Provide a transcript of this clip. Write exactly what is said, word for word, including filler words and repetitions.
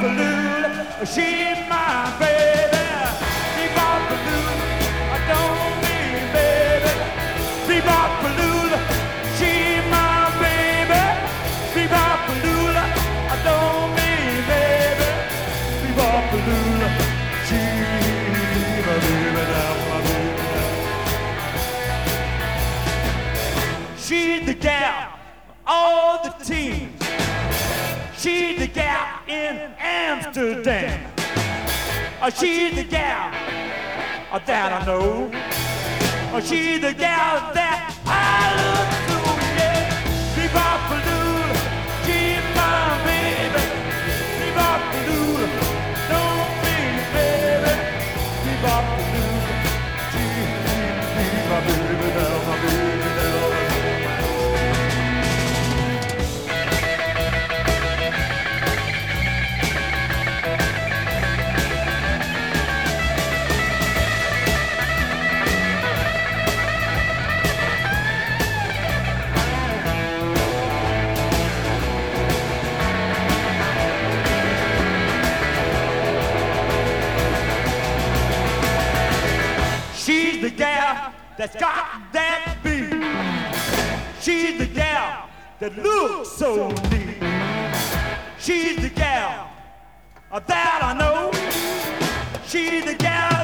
Bebop-a-loo, she's my baby. Bebop-a-loo, don't me, baby. Bebop-a-loo, she's my baby. Bebop-a-loo, don't me, baby. Bebop-a-loo, she's my baby, now my baby. She's the gal, all the team. She's the gal in Amsterdam. Oh, she's the gal oh, that I know. Oh, she's the gal that I look to. Yeah, Bebop-a-loo, she's my baby. Bebop-a-loo, don't be baby. Bebop-a-loo, she's my baby now, my baby now. She's the gal that's got that beat. She's the gal that looks so neat. She's the gal that I know. She's the gal